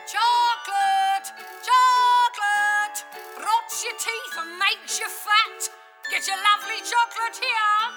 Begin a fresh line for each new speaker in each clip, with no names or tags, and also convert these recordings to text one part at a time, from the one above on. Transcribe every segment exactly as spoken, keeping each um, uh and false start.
Chocolate! Chocolate! Rots your teeth and makes you fat. Get your lovely chocolate here.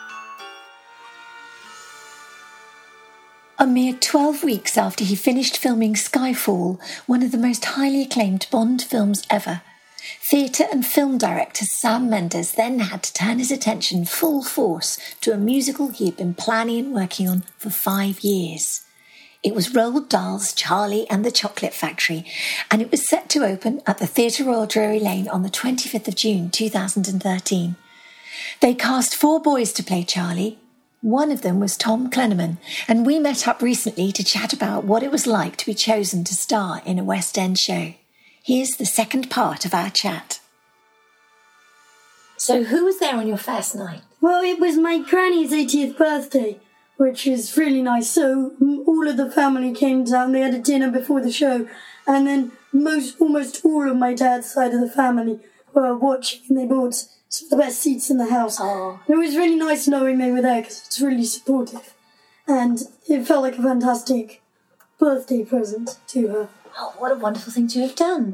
A mere twelve weeks after he finished filming Skyfall, one of the most highly acclaimed Bond films ever, theatre and film director Sam Mendes then had to turn his attention full force to a musical he had been planning and working on for five years. It was Roald Dahl's Charlie and the Chocolate Factory, and it was set to open at the Theatre Royal Drury Lane on the twenty-fifth of June two thousand thirteen. They cast four boys to play Charlie. One of them was Tom Klennerman, and we met up recently to chat about what it was like to be chosen to star in a West End show. Here's the second part of our chat. So who was there on your first night?
Well, it was my granny's eightieth birthday, which is really nice. So all of the family came down. They had a dinner before the show, and then most, almost all of my dad's side of the family were watching, and they bought some of the best seats in the house.
Oh.
And it was really nice knowing they were there because it's really supportive, and it felt like a fantastic birthday present to her.
Oh, what a wonderful thing to have done.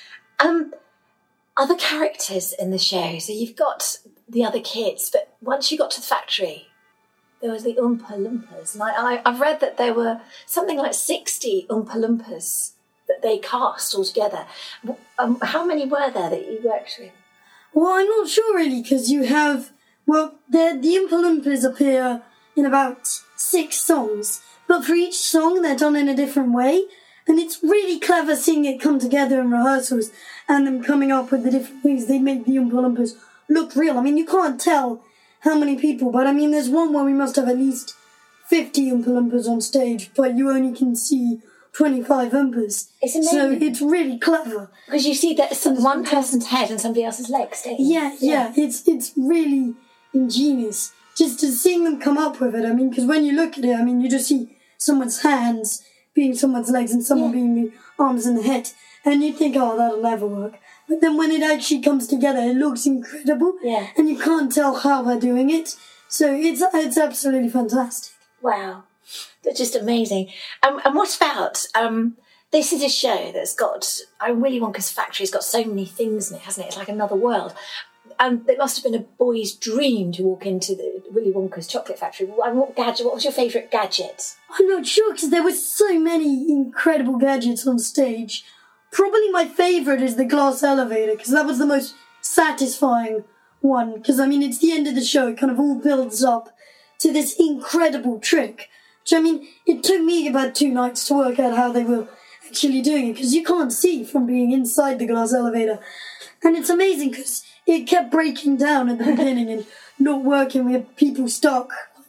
Um, other characters in the show. So you've got the other kids, but once you got to the factory, there was the Oompa Loompas. And I, I, I've read that there were something like sixty Oompa Loompas that they cast altogether. Um, how many were there that you worked with?
Well, I'm not sure really, because you have, well, the, the Oompa Loompas appear in about six songs, but for each song they're done in a different way. And it's really clever seeing it come together in rehearsals and them coming up with the different ways they make the Oompa Loompas look real. I mean, you can't tell how many people, but I mean, there's one where we must have at least fifty Oompa Loompas on stage, but you only can see twenty-five Oompas.
It's amazing.
So it's really clever.
Because you see that some, one person's head and somebody else's legs, don't you?
Yeah, yeah, yeah. It's, it's really ingenious. Just to seeing them come up with it, I mean, because when you look at it, I mean, you just see someone's hands being someone's legs and someone yeah. being the arms and the head. And you think, oh, that'll never work. But then when it actually comes together, it looks incredible.
Yeah.
And you can't tell how they're doing it. So it's it's absolutely fantastic.
Wow. That's just amazing. Um, and what about, um, this is a show that's got, uh, Willy Wonka's Factory's got so many things in it, hasn't it? It's like another world. And it must have been a boy's dream to walk into the Willy Wonka's Chocolate Factory. And what gadget? What was your favourite gadget?
I'm not sure, because there were so many incredible gadgets on stage. Probably my favourite is the glass elevator, because that was the most satisfying one. Because, I mean, it's the end of the show. It kind of all builds up to this incredible trick. Which, I mean, it took me about two nights to work out how they were actually doing it, because you can't see from being inside the glass elevator. And it's amazing, because it kept breaking down at the beginning and not working. We had people stuck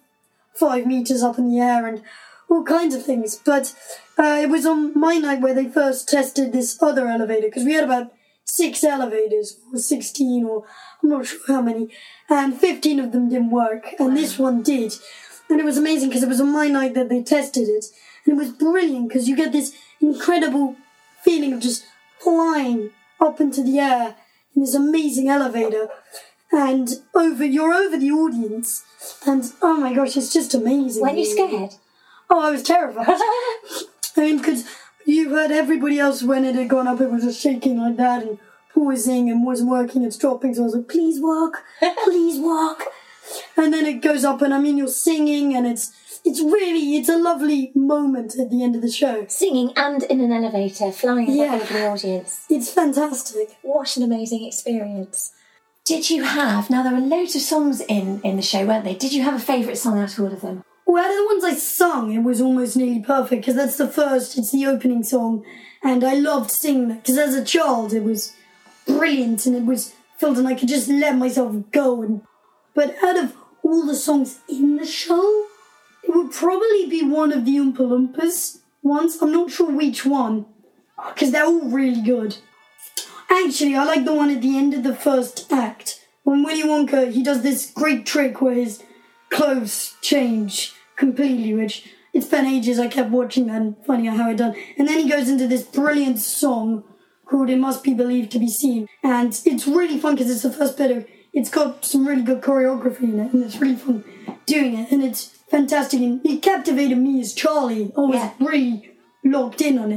five metres up in the air and all kinds of things. But uh, it was on my night where they first tested this other elevator, because we had about six elevators, or sixteen, or I'm not sure how many, and fifteen of them didn't work, and this one did. And it was amazing, because it was on my night that they tested it, and it was brilliant, because you get this incredible feeling of just flying up into the air in this amazing elevator, and over you're over the audience, and oh my gosh, it's just amazing.
Weren't you scared?
Oh, I was terrified. I mean, because you heard everybody else when it had gone up, it was just shaking like that and pausing and wasn't working, it's dropping, so I was like, please walk, please walk. And then it goes up, and I mean, you're singing, and it's it's really, it's a lovely moment at the end of the show.
Singing and in an elevator, flying
yeah.
over the audience.
It's fantastic.
What an amazing experience. Did you have, now there were loads of songs in, in the show, weren't there? Did you have a favourite song out of all of them?
Well, out of the ones I sung, it was almost nearly perfect, because that's the first, it's the opening song, and I loved singing that, because as a child it was brilliant, and it was felt, and I could just let myself go. And But out of all the songs in the show, it would probably be one of the Oompa Loompas ones. I'm not sure which one, because they're all really good. Actually, I like the one at the end of the first act. When Willy Wonka, he does this great trick where his clothes change completely, which it's been ages I kept watching that and finding out how it done. And then he goes into this brilliant song called It Must Be Believed to Be Seen. And it's really fun because it's the first bit of, it's got some really good choreography in it, and it's really fun doing it, and it's fantastic, and it captivated me as Charlie. I was
yeah.
really locked in on it.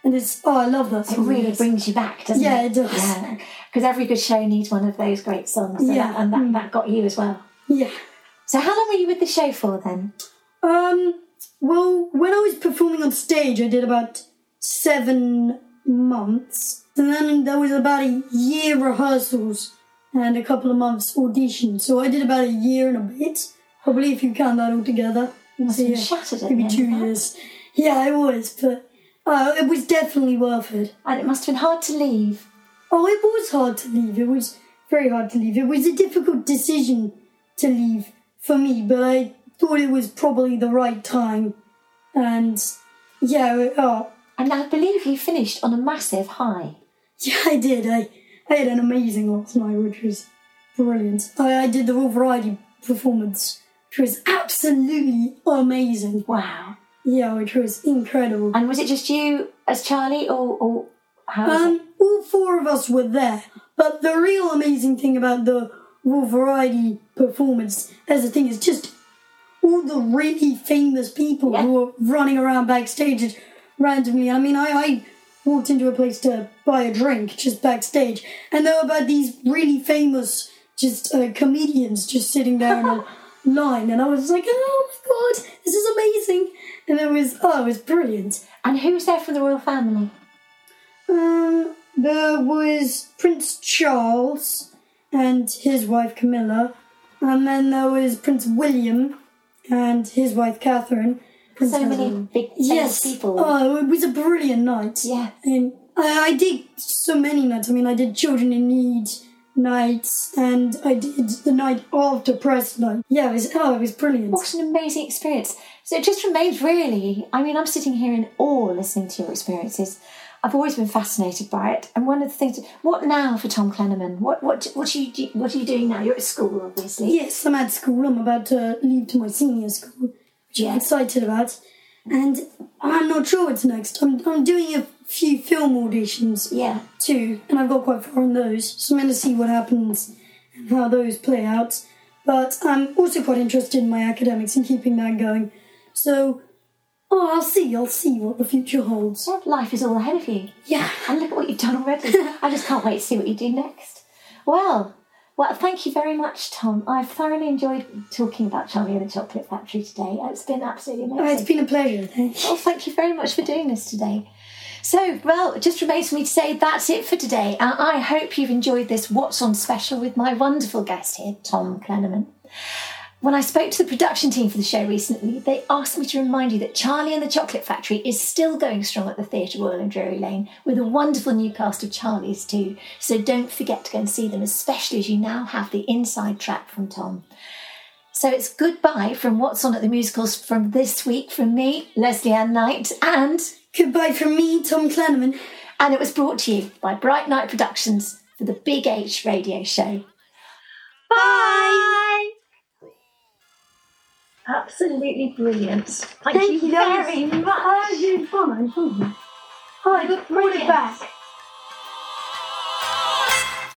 And it's, oh, I love that
It
song.
really
yes.
brings you back, doesn't
Yeah,
it?
it does.
Yeah, because every good show needs one of those great songs. So
Yeah.
that, and that,
Mm.
that got you as well.
Yeah.
So how long were you with the show for then?
Um, well, when I was performing on stage, I did about seven months. And then there was about a year rehearsals and a couple of months audition. So I did about a year and a bit. Probably if you count that all together.
You must
So,
have been
yeah,
shattered at
maybe
the end
two
of that.
years. Yeah, it was, but uh, it was definitely worth it.
And it must have been hard to leave.
Oh, it was hard to leave. It was very hard to leave. It was a difficult decision to leave for me, but I thought it was probably the right time. And yeah, it- oh,
And I believe you finished on a massive high.
yeah, I did. I, I had an amazing last night, which was brilliant. I, I did the Raw Variety performance, which was absolutely amazing.
Wow.
Yeah, which was incredible.
And was it just you as Charlie, or, or how was
Um,
it?
all four of us were there, but the real amazing thing about the Raw Variety performance, as a thing, is just all the really famous people
Yeah.
who were running around backstage randomly. I mean, I, I walked into a place to buy a drink just backstage, and there were about these really famous just uh, comedians just sitting there in a line, and I was like, oh my god, this is amazing. And it was, oh, it was brilliant.
And who was there from the royal family?
Um, there was Prince Charles and his wife Camilla, and then there was Prince William and his wife Catherine. Prince
So many
William.
big famous
Yes.
people.
Oh, it was a brilliant night.
Yeah.
And I, I did so many nights. I mean, I did Children in Need nights, and I did the night after press night. Yeah, it was, oh, it was brilliant.
What an amazing experience. So it just remains really, I mean, I'm sitting here in awe listening to your experiences. I've always been fascinated by it. And one of the things, what now for Tom Clennaman? What what what are you do, what are you doing now? You're at school, obviously.
Yes, I'm at school. I'm about to leave to my senior school, which
Yeah.
I'm excited about. And I'm not sure what's next. I'm, I'm doing a few film auditions
Yeah.
too, and I've got quite far in those. So I'm going to see what happens and how those play out. But I'm also quite interested in my academics and keeping that going. So, oh, I'll see. I'll see what the future holds.
Well, life is all ahead of you.
Yeah.
And look at what you've done already. I just can't wait to see what you do next. Well, well, thank you very much, Tom. I've thoroughly enjoyed talking about Charlie and the Chocolate Factory today. It's been absolutely amazing.
Oh, it's been a pleasure. Thank you.
Well, thank you very much for doing this today. So, well, it just remains for me to say that's it for today. And I hope you've enjoyed this What's On special with my wonderful guest here, Tom Clennaman. When I spoke to the production team for the show recently, they asked me to remind you that Charlie and the Chocolate Factory is still going strong at the Theatre Royal in Drury Lane with a wonderful new cast of Charlies too. So don't forget to go and see them, especially as you now have the inside track from Tom. So it's goodbye from What's On at the Musicals from this week from me, Leslie Ann Knight, and...
Goodbye from me, Tom Clennaman.
And it was brought to you by Bright Night Productions for the Big H radio show. Bye! Absolutely brilliant. Thank,
Thank
you
you, that
very
was-
much.
Oh, it's been fun. I enjoyed it. Oh, I got brought it back.